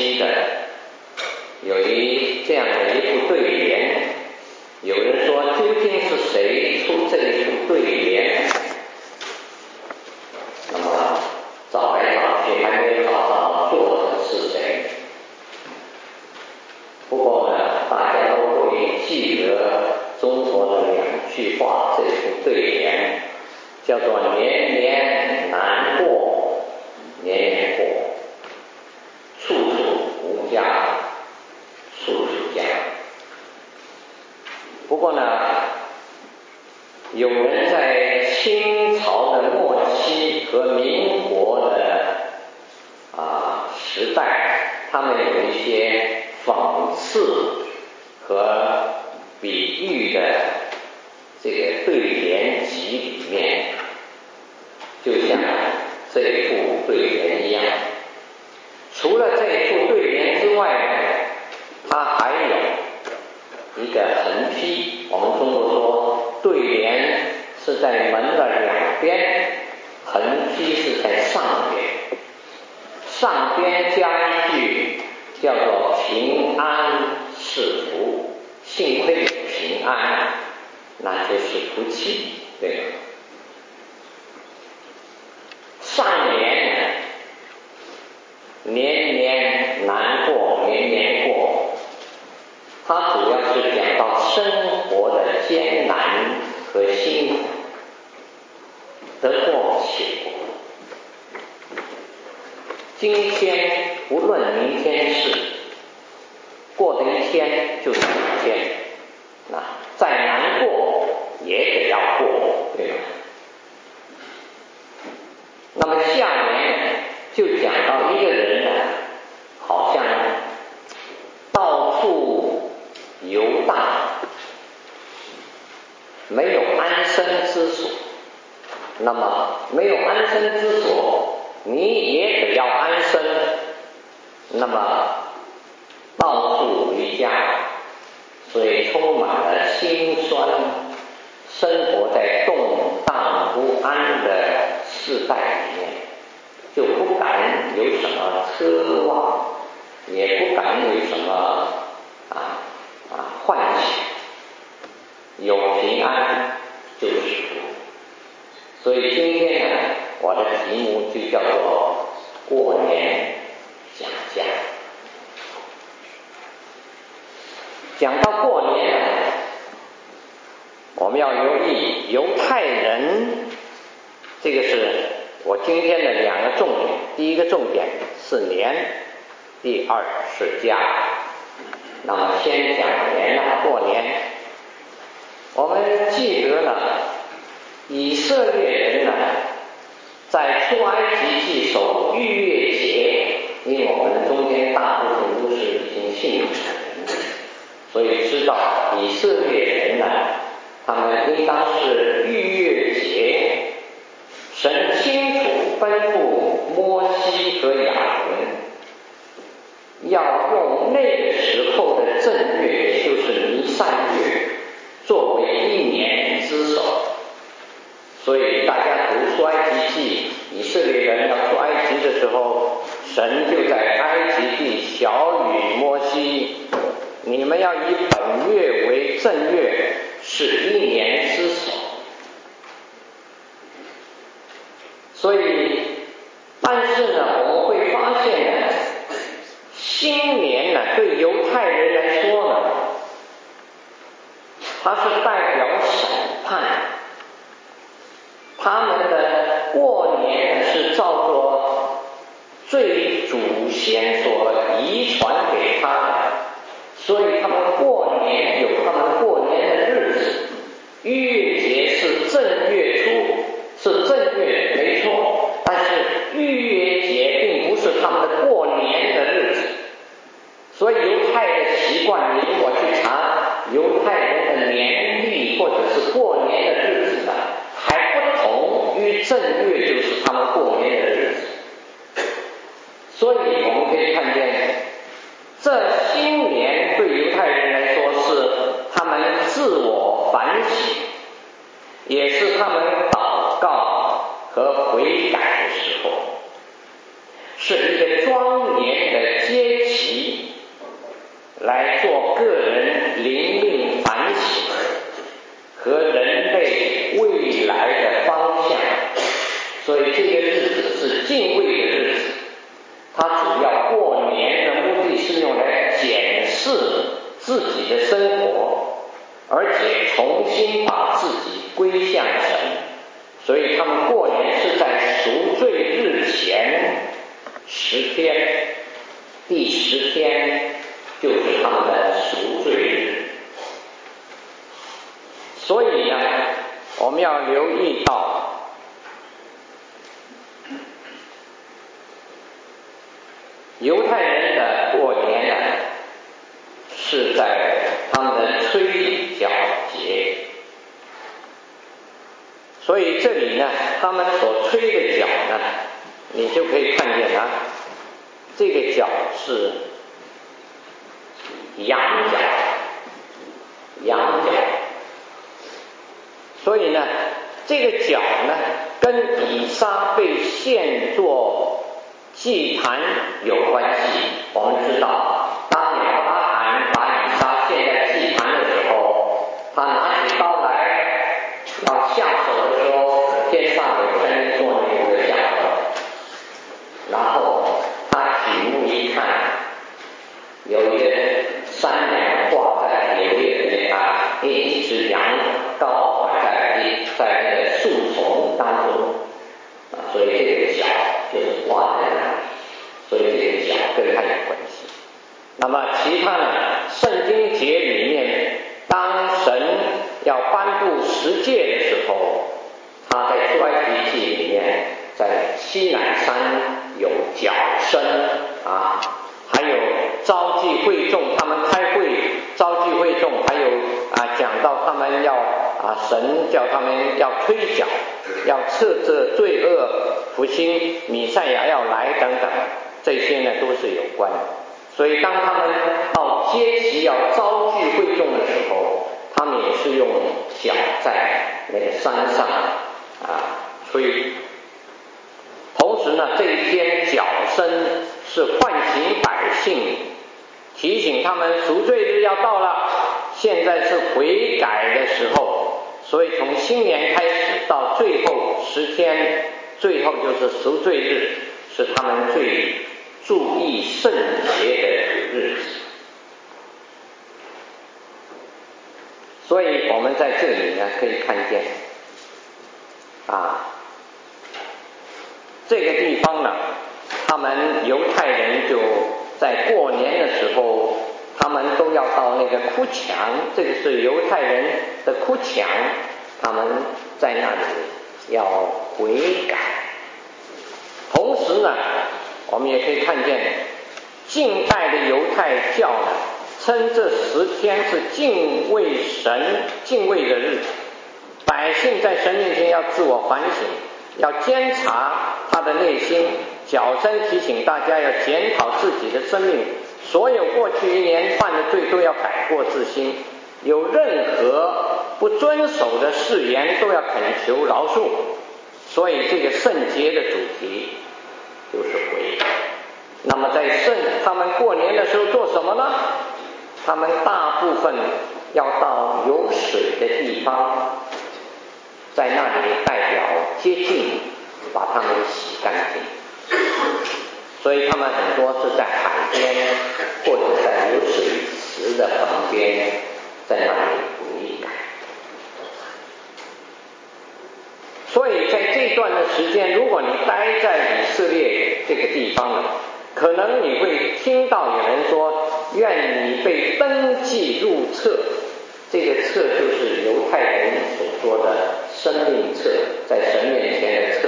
期的有这样的一副对联，有人说究竟是谁出这一副对联？那么找来找去还没有找到作者是谁。不过呢，大家都会记得中国的2句话，这副对联叫做年年难过年年过，处处无家处处家。不过呢，有人在清朝的末期和民国的时代，他们有一些讽刺和比喻的这个对联集里面，就像这一副对联一样。除了这一副对联之外呢，它还有一个横批。我们中国说对联是在门的2边，横批是在上边。上边加一句叫做平安是福，幸亏有平安，那就是福气，对吧？上联年年难过年年过，它主要是讲到生活的艰难和辛苦，得过且过。今天不论明天事，过的一天就是一天，再难过也得要过，对吧？那么下面就讲到一个人呢，好像到处游荡，没有安身之所。那么没有安身之所，你也得要安身，那么到处回家，所以充满了辛酸，生活在动荡不安的世代里面，就不敢有什么奢望，也不敢有什么幻想，有平安就是福。所以今天呢，我的题目就叫做过年讲家。讲到过年，我们要留意犹太人，这个是我今天的2个重点。第一个重点是年，第2是家。那么先讲年过年，我们记得呢，以色列人呢，在出埃及记守逾越节，因为我们中间大部分都是已经信主的人，所以知道以色列人呢，他们应当是逾越节，神清楚吩咐摩西和亚伦，要用那个时候的正月，也就是尼散月，作为1年之首。所以大家读出埃及记，以色列人要出埃及的时候，神就在埃及地晓谕摩西，你们要以本月为正月，是1年之首。所以但是呢，我们会发现呢，新年呢，对犹太人来说呢，它是代表审判。他们的过年呢，是照着最祖先所遗传给他的，所以他们过年有他们过年的日子。逾越节是正月初，是正月没错，但是逾越节并不是他们的过年的日子。所以犹太的习惯，你如果去查犹太人的年历或者是过年的日子呢，还不同于正月，就是他们过年的日子。所以我们可以看见，这新年对犹太人来说是他们自我反省，也是他们祷告和悔改的时候，是一个庄严的节期。 自己的生活，而且重新把自己归向神，所以他们过年是在赎罪日前10天，第10天就是他们的赎罪日。所以呢，我们要留意到犹太人的过年呢，是在他们的吹角节，所以这里呢，他们所吹的角呢，你就可以看见啊，这个角是羊角，所以呢，这个角呢，跟以撒被献作祭坛有关系。我们知道，当亚伯拉罕把以撒献在祭坛的时候，他拿起刀来要下手的时候，天上有声音说你不可下手。然后他举目一看，有一个山羊挂在柳叶里啊，一只羊羔在那个树丛当中啊，所以这个角就是挂在那里，所以这个角跟它有关系。那么其他呢，圣经节里面，当神要颁布十诫的时候，他在出埃及记里面，在西乃山有角声啊，还有召集会众，他们开会召集会众，还有讲到他们要神叫他们要吹角，要斥责罪恶，复兴弥赛亚要来等等，这些呢都是有关的。所以当他们到节期要召集会众的时候，他们也是用角在那个山上吹。同时呢，这一天角声是唤醒百姓，提醒他们赎罪日要到了，现在是悔改的时候。所以从新年开始到最后10天，最后就是赎罪日，是他们最注意圣洁的日子。所以我们在这里呢可以看见这个地方呢，他们犹太人就在过年的时候，他们都要到那个哭墙，这个是犹太人的哭墙，他们在那里要悔改。同时呢，我们也可以看见近代的犹太教呢，称这10天是敬畏神、敬畏的日子。百姓在神面前要自我反省，要监察他的内心，角声提醒大家要检讨自己的生命，所有过去1年犯的罪都要改过自新，有任何不遵守的誓言都要恳求饶恕。所以这个圣节的主题就是悔改。那么在他们过年的时候做什么呢？他们大部分要到有水的地方，在那里代表洁净，把他们洗干净。所以他们很多是在海边或者在有水池的旁边，在那里悔改。所以在这段的时间，如果你待在以色列这个地方呢，可能你会听到有人说，愿你被登记入册。这个册就是犹太人所说的生命册，在神面前的册。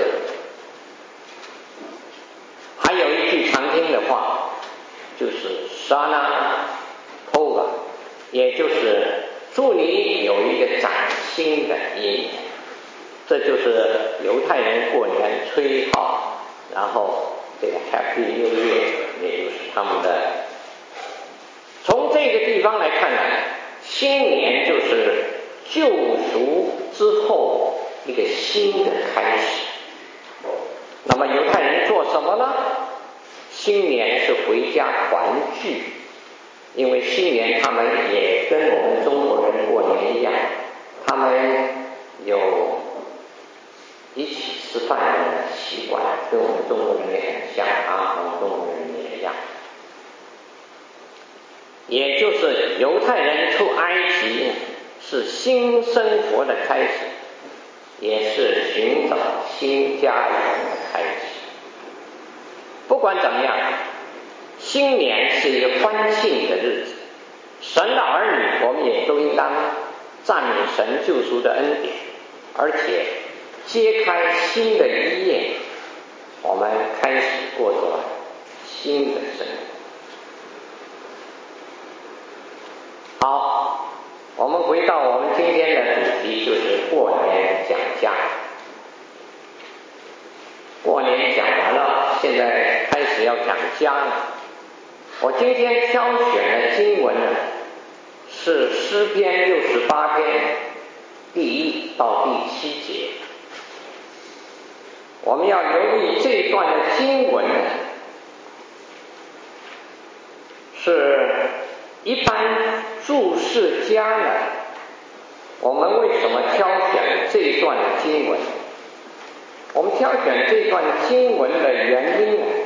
还有一句常听的话，就是 Shana Tova， 也就是祝你有一个崭新的一年。这就是犹太人过年吹号，然后这个 Happy New Year 也就是他们的。从这个地方来看呢，新年就是救赎之后一个新的开始。那么犹太人做什么呢？新年是回家团聚，因为新年他们也跟我们中国人过年一样，他们有一起吃饭的习惯，跟我们中国人也很像我们中国人也一样。也就是犹太人出埃及是新生活的开始，也是寻找新家园的开始。不管怎么样，新年是一个欢庆的日子，神的儿女我们也都应当赞美神救赎的恩典，而且揭开新的一页，我们开始过着新的生活。好，我们回到我们今天的主题，就是过年讲家。过年讲完了，现在开始要讲家了。我今天挑选的经文呢，是诗篇68篇第1到第7节。我们要留意这一段的经文呢，是一般注释家呢，我们为什么挑选这一段的经文？我们挑选这段经文的原因呢，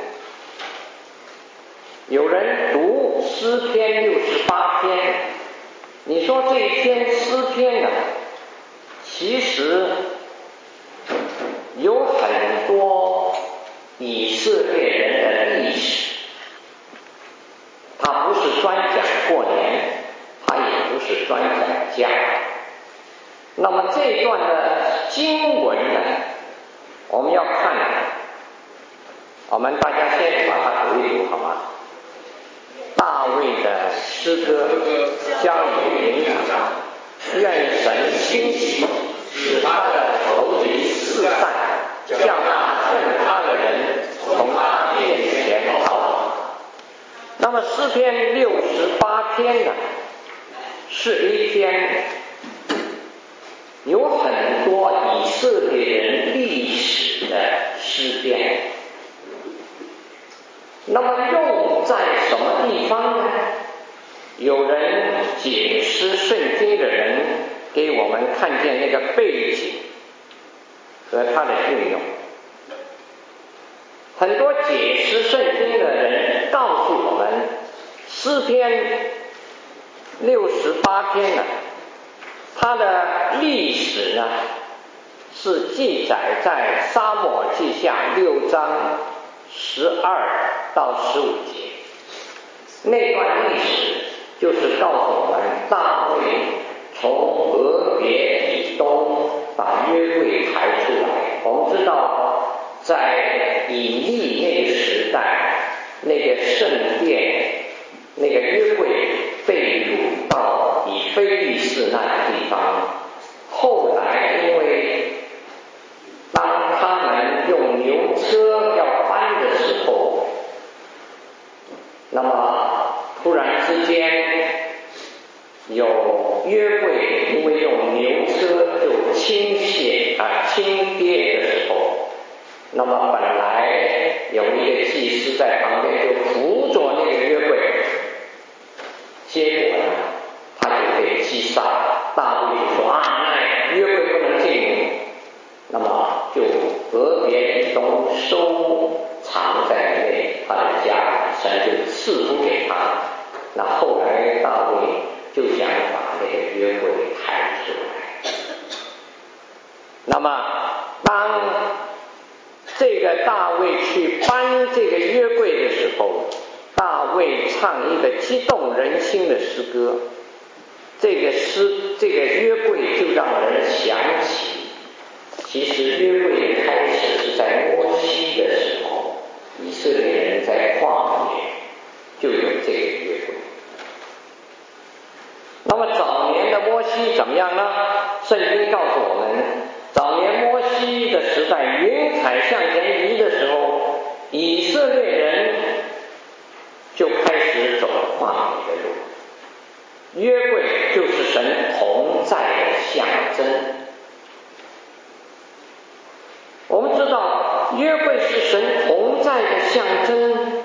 有人读诗篇68篇，你说这一篇诗篇呢，其实有很多以色列人的历史，它不是专讲过年，它也不是专讲家。那么这段的经文呢，我们要看，我们大家先把它读一读好吗？大卫的诗歌交与灵长，愿神兴起，使他的仇敌四散，叫那恨他的人从他面前逃跑。那么诗篇68篇呢，是一篇有很多以色列人历史的诗篇。那么用在什么地方呢？有人解释圣经的人给我们看见那个背景和它的运用。很多解释圣经的人告诉我们，诗篇68篇呢，它的历史呢是记载在撒母耳记下6章12到15节。那段历史就是告诉我们，大卫从俄别以东把约柜抬出来。我们知道在以利那个时代，那个圣殿那个约柜被掳到以非利士那个地方。后来因为当他们用牛车要搬的时候，那么突然之间有约柜因为用牛车就倾跌的时候，那么本来有一个祭司在旁边就扶着那个约柜，结果呢他就被击杀。大卫就说那约柜不能进入，那么就俄别以东收藏在内他的家，神就赐福给他。那后来大卫就想把那个约柜抬出来。那么当这个大卫去搬这个约柜的时候，大卫唱一个激动人心的诗歌。这个约柜就让人想起，其实约柜的开始是在摩西的时候，以色列人在旷野就有这个约柜。那么早年的摩西怎么样呢？圣经告诉我们，早年摩西的时代，云彩向前移的时候，以色列人就开始走旷野的路。约柜就是神同在的象征。我们知道约柜是神同在的象征，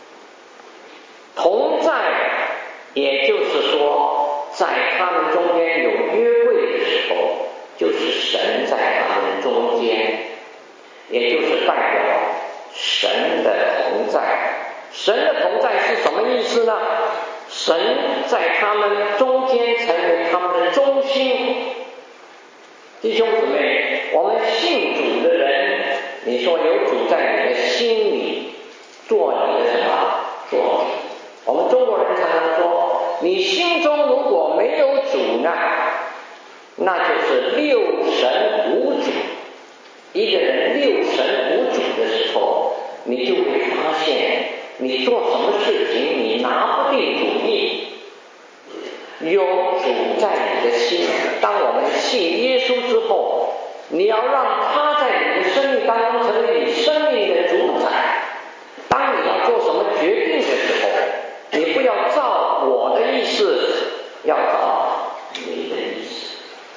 同在也就是说在他们中间有约柜的时候，就是神在他们中间，也就是代表神的同在。神的同在是什么意思呢？神神在他们中间成为他们的中心。弟兄姊妹，我们信主的人，你说有主在你的心里做你的什么？做你。我们中国人常常说，你心中如果没有主呢，那就是六神无主。一个人六神无主的时候，你就会发现你做什么事情你拿不定主意。有主在你的心，当我们信耶稣之后，你要让他在你的生命当中成为你生命的主宰。当你要做什么决定的时候，你不要照我的意思，要照你的意思。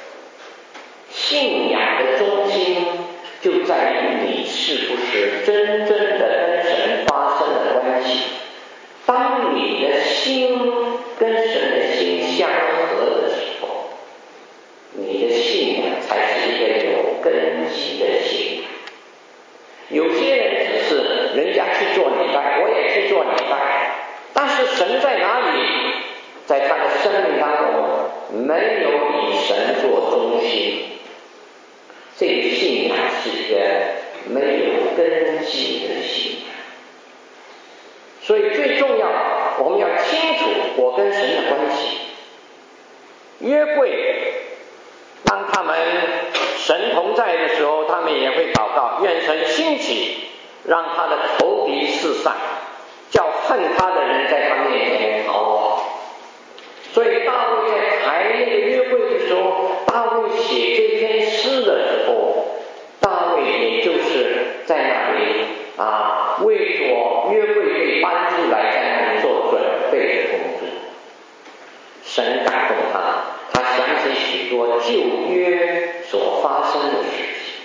信仰的中心就在于你是不是真正的跟神发生了关系。当你的心跟神的心相合的时候，你的信仰才是一个有根基的信仰。有些人只是人家去做礼拜，我也去做礼拜，但是神在哪里？在他的生命当中没有以神做中心，这个信仰是一个没有根基的信仰。所以最重要，我们要清楚我跟神的关系。约柜，当他们神同在的时候，他们也会祷告，愿神兴起，让他的仇敌四散，叫恨他的人在他面前逃跑。所以大卫在抬那个约柜的时候，大卫写这篇诗的时候，大卫也就是在那里为着约柜被搬出来，在那里做准备的工作。神感动他，他想起许多旧约所发生的事情。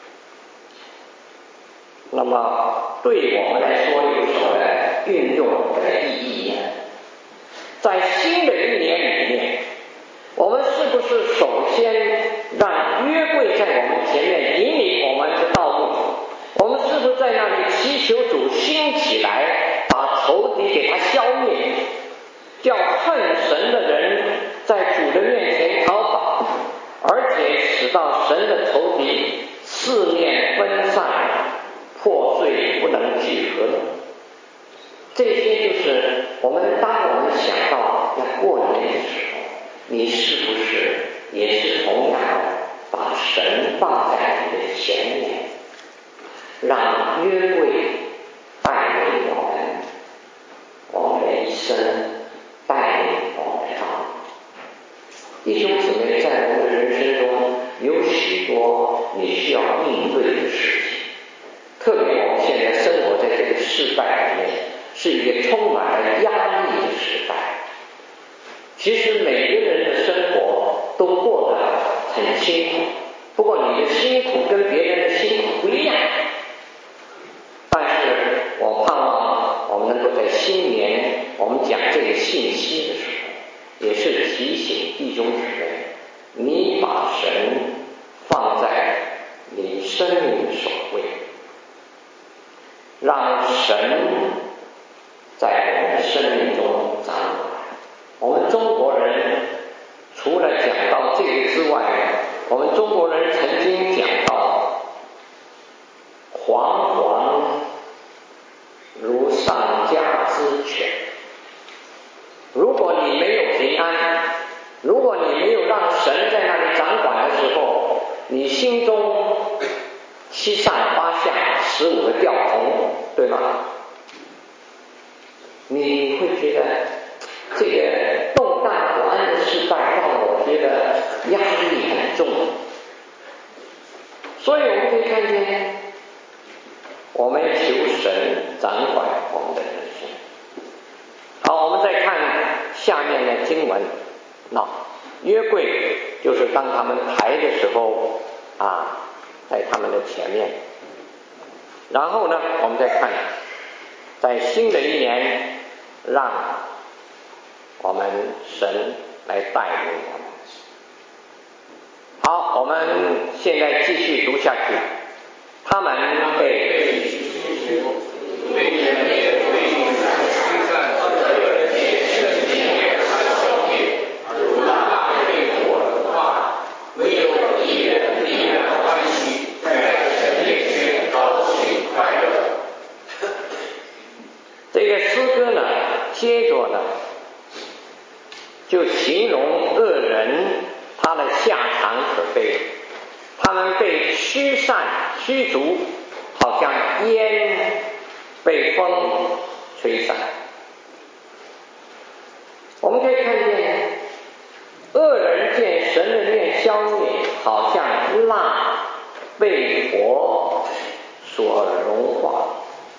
那么对我们来说有什么运用的意义呢？在新的一年里面，我们是不是首先让约柜在我们前面引领我们的道路？我们是不是在那里祈求主兴起来，把仇敌给他消灭，叫恨神的人在主的面前逃跑，而且使到神的仇敌四面分散，破碎不能聚合？这些就是当我们想到要过年的时候，你是不是也是同样把神放在你的前面，让约柜带领我们的一生，带领我们的道路。弟兄姊妹，在我们的人生中有许多你需要应对的事情，特别我们现在生活在这个世代里面，是一个充满了压力的时代。其实每个人的生活都过得很辛苦，不过你的辛苦跟别人的辛苦不一样。但是我盼望我们能够在新年我们讲这个信息的时候，也是提醒弟兄姊妹，你把神放在你生命的首位，让神在我们的生命中掌管。我们中国人除了讲到这个之外，我们中国人曾经讲到惶惶如丧家之犬。如果你没有平安，如果你没有让神在那里掌管的时候，你心中七上八下15个吊桶，对吗？你会觉得这个动荡不安的时代让我觉得压力很重。所以我们可以看见，我们求神掌管我们的人生。好，我们再看下面的经文。约柜就是当他们抬的时候在他们的前面。然后呢，我们再看在新的一年，让我们神来带领我们。好，我们现在继续读下去。他们被接着呢，就形容恶人他的下场可悲，他们被驱散驱逐，好像烟被风吹散。我们可以看见，恶人见神的面消灭，好像蜡被火所融化。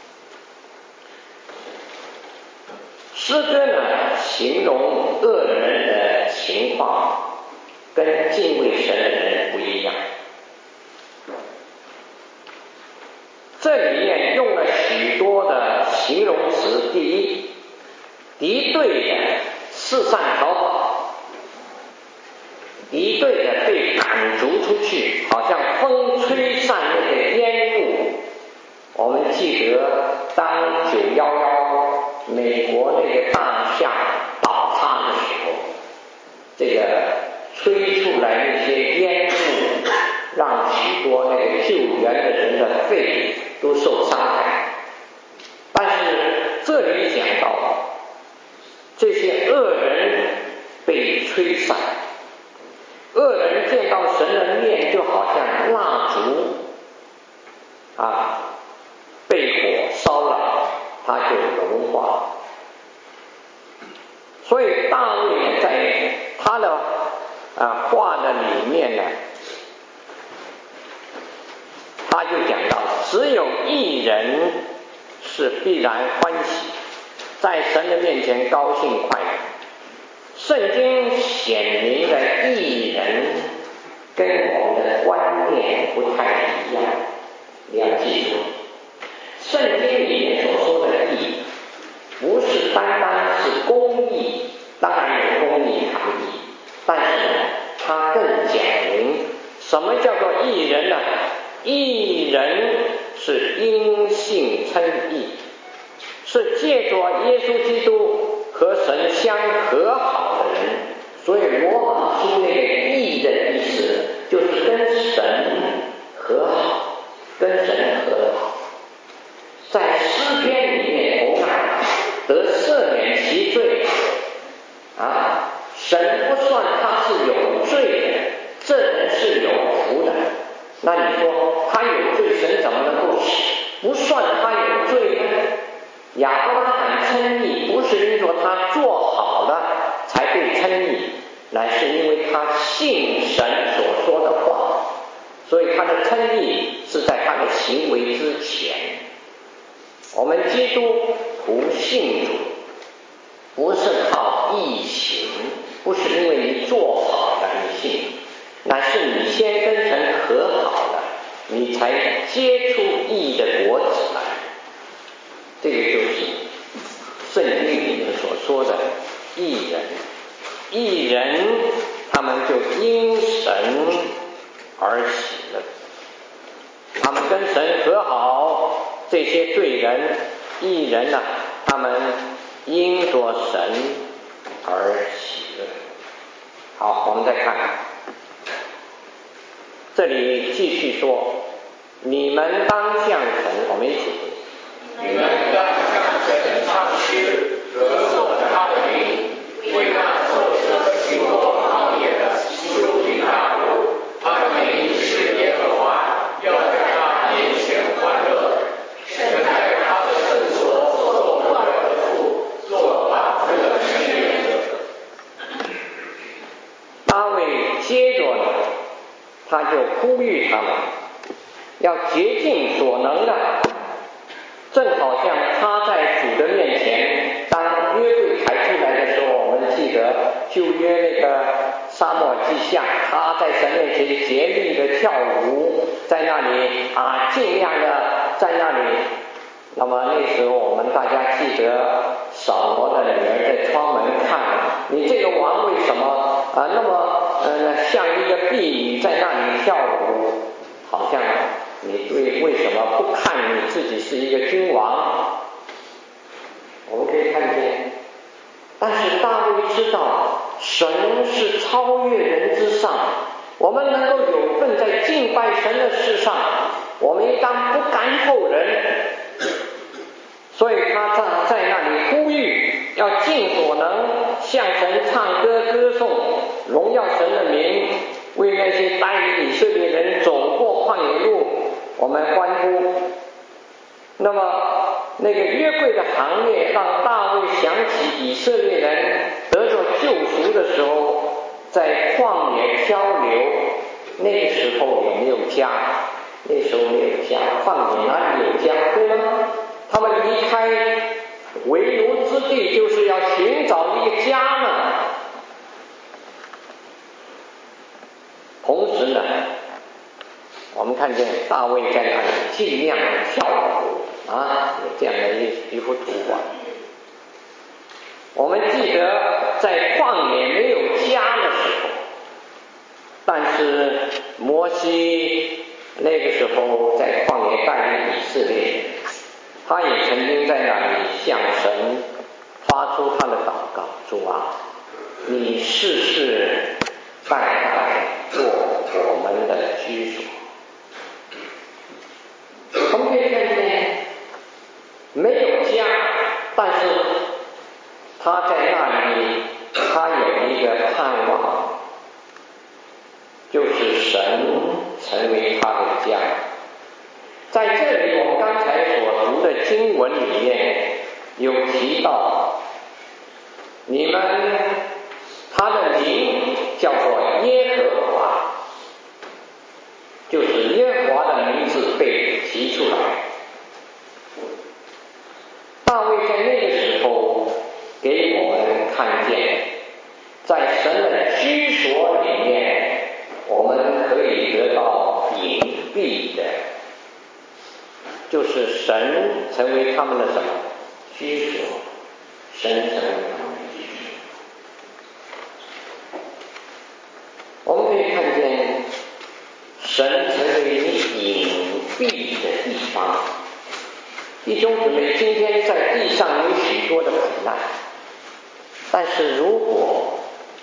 诗歌呢，形容恶人的情况跟敬畏神的人不一样。这里面用了许多的形容词。第一，敌对的四散逃跑，敌对的被赶逐出去，好像风吹散那个烟雾。我们记得当911美国那个大厦倒塌的时候，这个吹出来那些烟雾，让许多那个救援的人的肺都受伤害。但是这里讲到，这些恶人被吹散，恶人见到神的面，就好像蜡烛被火烧了，它就融化。所以大卫在他的话的里面呢，他就讲到，只有义人是必然欢喜，在神的面前高兴快乐。圣经显明的义人跟我们的观念不太一样，你要记住，圣经里面所说的义，不是单单是公义，当然有公义含义，但是它更讲明什么叫做义人呢？义人是因信称义，是借着耶稣基督和神相和好的人。所以罗马书那个义的意思，就是跟神和好，跟神和好。在诗篇里面同样得赦免其罪神不算他是有罪的，这人是有福的。那你说他有罪，神怎么能够不算他有罪呢？亚伯拉罕称义，不是因着他做好了才被称义，乃是因为他信神所说的话，所以他的称义是在他的行为之前。我们基督徒信主，不是靠义行，不是因为你做好了你信，乃是你先跟神和好了，你才结出义的果子来。这个就是圣经里面所说的义人。义人他们就因神而喜乐，他们跟神和好。这些罪人义人他们因着神而喜乐。好，我们再看这里继续说，你们当向神，我们一起读， 你们当向神唱诗，歌颂他的名，为那受者行过旷野的修理大路，他的名是耶和华，要在他面前欢乐。神在他的圣所做万的父，做保护的伸延者。 大卫接着他就呼吁他们要竭尽所能的，正好像他在主的面前，当约柜抬出来的时候，我们记得旧约那个撒母耳记下，他在神面前竭力的跳舞，在那里尽量的在那里。那么那时候我们大家记得扫罗的女儿在窗门看，你这个王为什么那么像一个婢女在那里跳舞，好像你为什么不看你自己是一个君王？我们可以看见，但是大卫知道神是超越人之上，我们能够有份在敬拜神的事上，我们应当不甘后人。所以他在那里呼吁要向神唱歌歌颂，荣耀神的名，为那些带领以色列人走过旷野路，我们欢呼。那么那个约柜的行列让大卫想起以色列人得着救赎的时候，在旷野漂流，那个时候有没有家？那时候没有家，旷野哪里有家，对吗？他们离开为奴之地，就是要寻找一个家呢。同时呢，我们看见大卫在那里尽量跳舞啊，有这样的一幅图画。我们记得在旷野没有家的时候，但是摩西那个时候在旷野带领以色列人，他也曾经在那里向神发出他的祷告：主啊，你世世代代做我们的居所。我们可以看见没有家，但是他在那里他有一个盼望，就是神成为他的家。在这里我们刚才所读的经文里面有提到，你们他的名叫做耶和华，就是耶和华的名字被提出来。大卫在那个时候给我们看见，在神的居所里面，我们可以得到隐蔽的，就是神成为他们的什么居所，神成为他们的居所。我们可以看见神成为隐蔽的地方。弟兄姊妹，今天在地上有许多的苦难，但是如果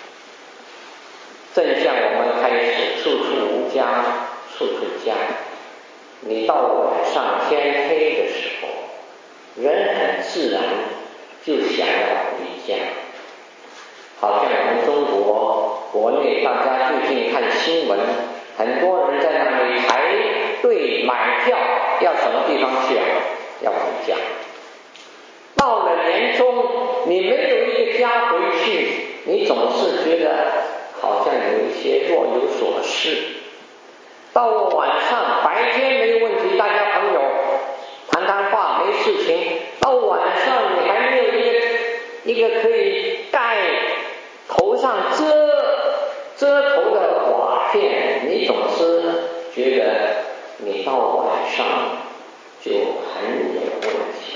正像我们开始处处无家处处家，你到晚上天黑的时候，人很自然就想要回家。好像我们中国国内大家最近看新闻，很多人在那里排队买票，要什么地方去啊？要回家。到了年终，你没有一个家回去，你总是觉得好像有一些若有所失。到了晚上，白天没有问题，大家朋友谈谈话没事情，到晚上你还没有一个可以盖头上遮头的瓦片，你总是觉得你到晚上就很有问题。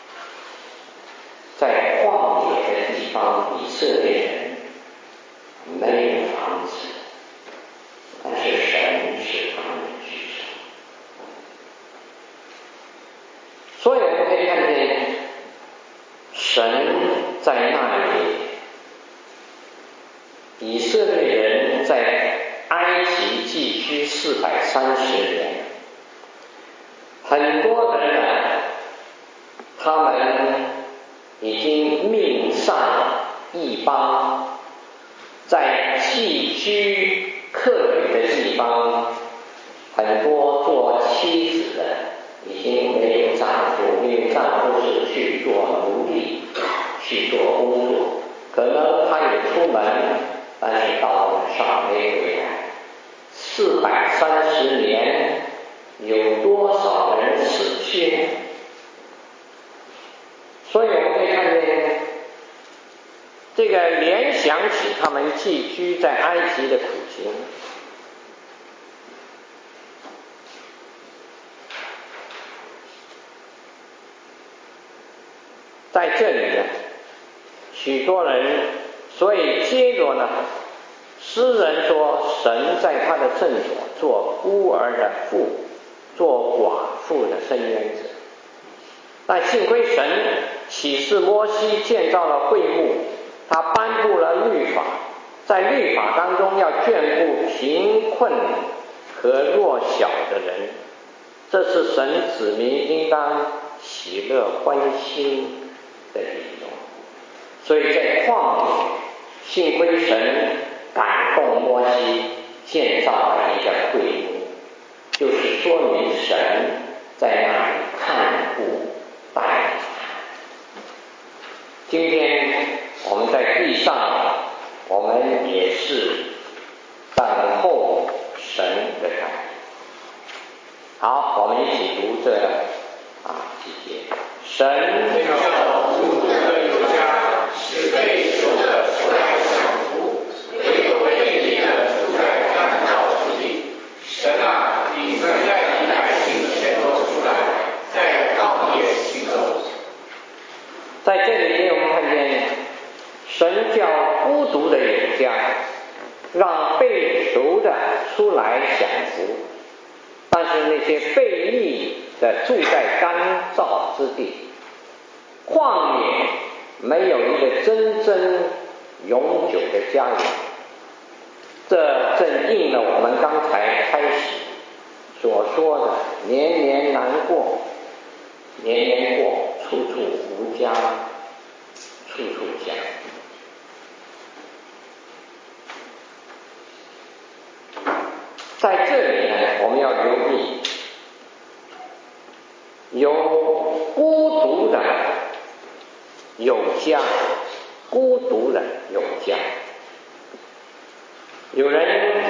在旷野的地方，以色列人没有房子，但是神是他们的居所。所以我们可以看见神在那里，以色列人在埃及寄居430年，很多人呢，他们已经命丧异邦，在寄居客旅的地方，很多做妻子的已经没有丈夫，因为丈夫是去做奴隶，去做工作，可能他也出门，但是到晚上没回来。430年，有多少人死去？所以我们可以看见，这个联想起他们寄居在埃及的苦情。在这里呢，许多人，所以接着呢，诗人说神在他的圣所做孤儿的父，做寡妇的伸冤者。但幸亏神启示摩西建造了会幕，他颁布了律法，在律法当中要眷顾贫困和弱小的人，这是神子民应当喜乐欢欣的理由。所以在旷野幸亏神感动摩西建造了一个会幕，就是说明神在那里看顾带领。今天我们在地上，我们也是等候神的带领。好，我们一起读这几节。神叫孤独的有家，使被囚的出来享福，唯有被逆的住在干燥之地。神啊，你曾在你百姓前头出来，在旷野行走。 在这里面我们看见神叫孤独的有家，让被囚的出来享福，但是那些被逆的住在干燥之地。旷野没有一个真正永久的家园，这正应了我们刚才开始所说的年年难过，年年过，处处无家，处处家。在这里呢，我们要留意，有孤独的有家，孤独的有家。有人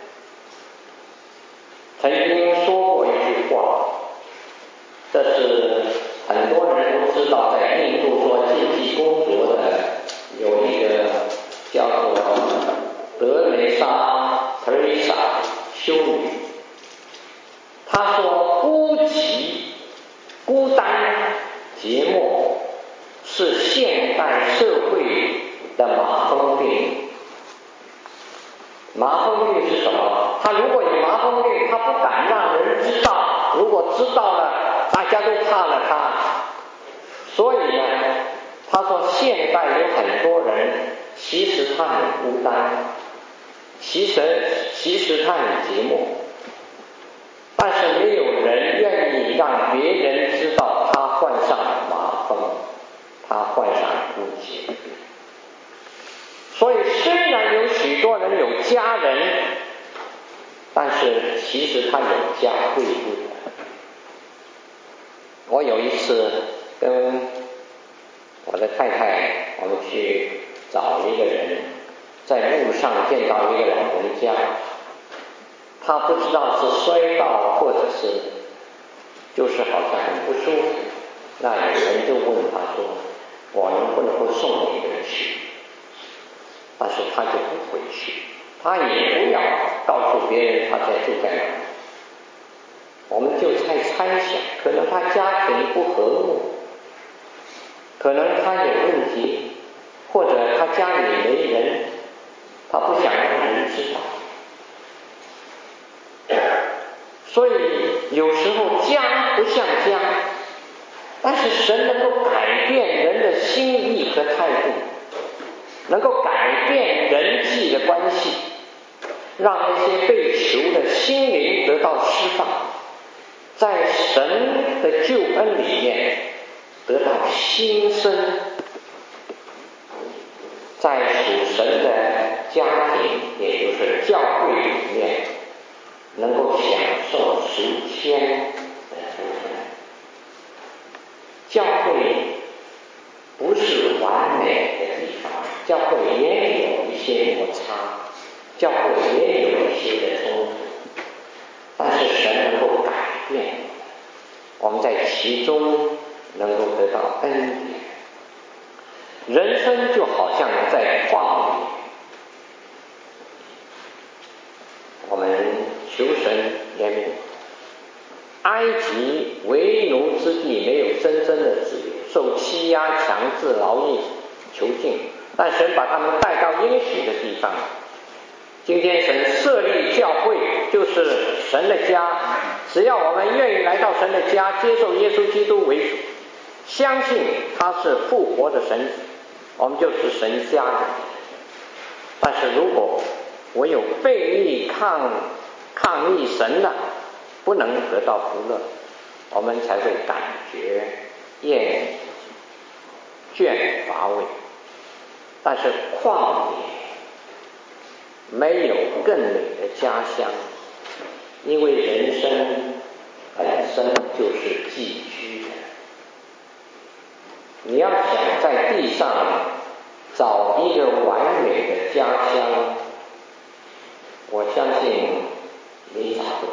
曾经说过一句话，这是很多人都知道，在印度做经济工作的有一个叫做德蕾莎修女，她说孤寂、孤单、寂寞是现代社会的麻风病。麻风病是什么？他如果有麻风病，他不敢让人知道，如果知道了，大家都怕了他。所以呢，他说现代有很多人，其实他很孤单，其实他很寂寞，但是没有人愿意让别人知道他患上了麻风，他患上了孤寂。所以虽然有许多人有家人，但是其实他有家归不得。我有一次跟我的太太，我们去找一个人，在路上见到一个老人家，他不知道是摔倒或者是就是好像很不舒服，那有人就问他说，我能不能够送你回去？但是他就不回去，他也不要告诉别人他在住在哪里。我们就在猜想，可能他家庭不和睦，可能他有问题，或者他家里没人，他不想让人知道。所以有时候家不像家，但是神能够改变人的心意和态度，能够改变人际的关系，让那些被囚的心灵得到释放，在神的救恩里面得到新生，在属神的家庭，也就是教会里面，能够享受属天的福分。教会不是完美的地方，教会也有一些摩擦，教会也有一些的冲突，但是神能够改变我们在其中能够得到恩典。人生就好像在旷野，我们求神怜悯。埃及为奴之地没有真正的自由，受欺压、强制劳役、囚禁，但神把他们带到应许的地方。今天神设立教会，就是神的家，只要我们愿意来到神的家，接受耶稣基督为主，相信他是复活的神子，我们就是神家人。但是如果我有悖逆抗逆神的，不能得到福乐，我们才会感觉厌倦乏味。 但是旷野没有更美的家乡，因为人生本身就是寄居的。你要想在地上找一个完美的家乡，我相信你找不到。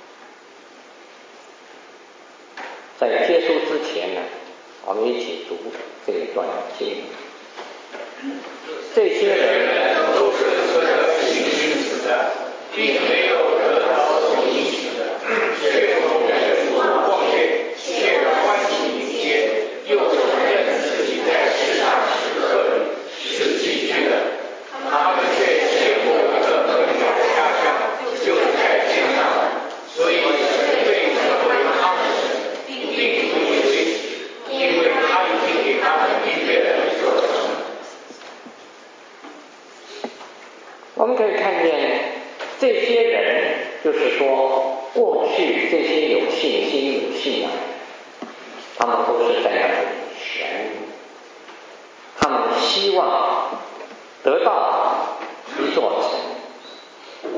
在结束之前呢，我们一起读这一段经文。这些人都是存着信心死的，并没有得到所应许的，却从人所望见，却欢喜迎接，又承认自己在世上是客人，是寄居的。他们却羡慕一个更好的家乡，就在天上。所以神被称为他们的神，并不以为耻，因为他已经给他们预备了一座城。 我们可以看见这些人，就是说过去这些有信心有信仰，他们都是在那里悬，他们希望得到一座城。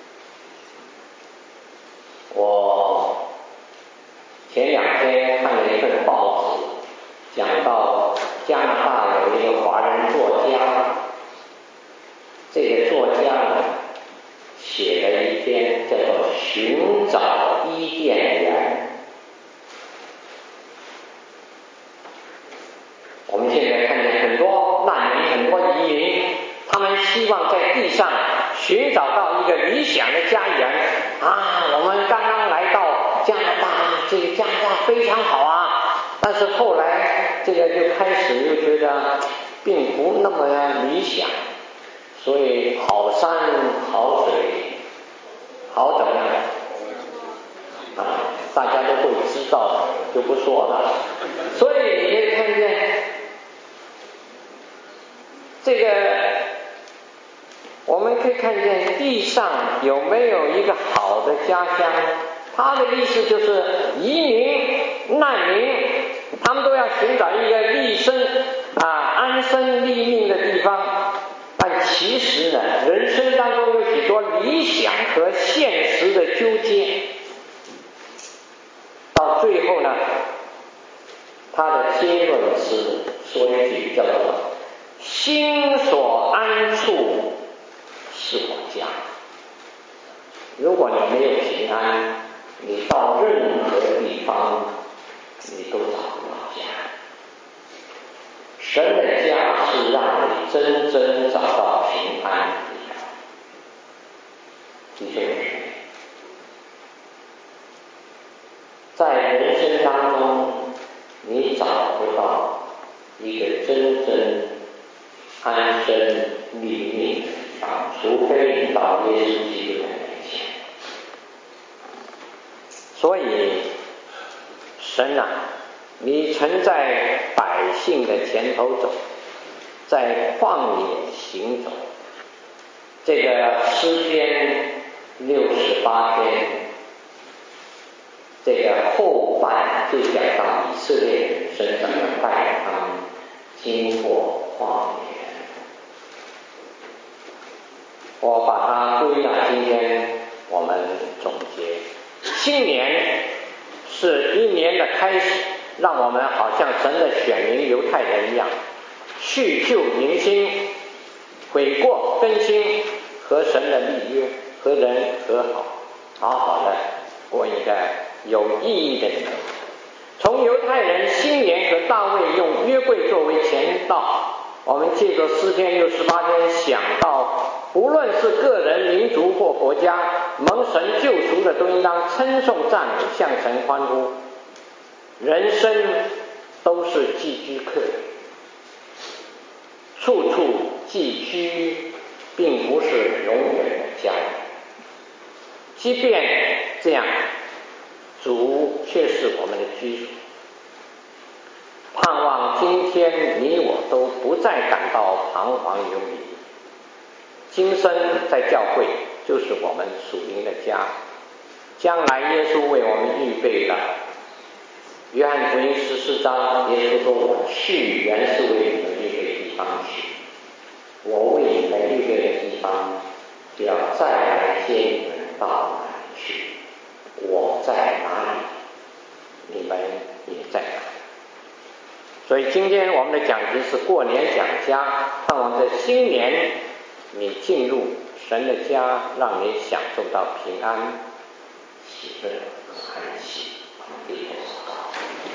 我前2天看了一份报纸，讲到加拿大有一个华人作家，这个作家呢写了一篇叫做《寻找伊甸园》。我们现在看见很多难民、很多移民，他们希望在地上寻找到一个理想的家园啊！我们刚刚来到加拿大，这个加拿大非常好啊，但是后来这个就开始又觉得并不那么理想，所以好山好水好怎么样啊？大家都会知道，就不说了。所以你可以看见这个，我们可以看见地上有没有一个好的家乡。他的意思就是移民、难民，他们都要寻找一个立身安身立命的地方。但其实呢，人生当中有许多理想和现实的纠结，到最后呢，他的结论是说一句叫做心所安处是我家。如果你没有平安，你到任何地方你都找不到家。神的家是让你真正找到平安的地方。弟兄姊妹，在人生当中你找不到一个真正安身立命的地方，除非你到耶稣基督的面前。所以神啊，你曾在百姓的前头走，在旷野行走。这个诗篇68篇这个后半就讲到以色列人神怎么带领他们经过旷野。我把它归纳，今天我们总结，新年是一年的开始，让我们好像神的选民犹太人一样，去旧迎新，悔过更新，和神的立约，和人和好，好好的过一个有意义的人。从犹太人新年和大卫用约柜作为前导，我们借着诗篇68篇想到，无论是个人、民族或国家，蒙神救赎的都应当称颂赞美，向神欢呼。人生都是寄居客人，处处寄居并不是永远的家园。即便这样，主却是我们的居所。盼望今天你我都不再感到彷徨游离。今生在教会就是我们属灵的家，将来耶稣为我们预备的。约翰福音14章，耶稣说：“我去原是为你们预备地方去。” 我为每一个地方就要再来接你们到哪里去，我在哪里，你们也在哪里。所以今天我们的讲题是过年讲家，盼望在新年你进入神的家，让你享受到平安、喜乐和安息。一同祷告。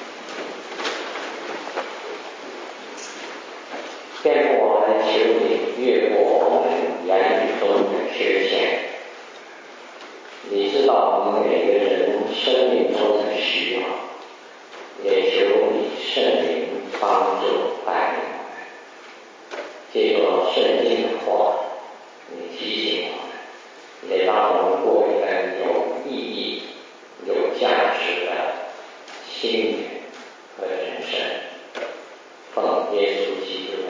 天父，我们求你越过我们言语中的缺陷，你知道我们每个人生命中的需要，也求你圣灵帮助带领我们。借着圣经的话，你提醒我们，也让我们过一个有意义、有价值的新年和人生。奉耶稣基督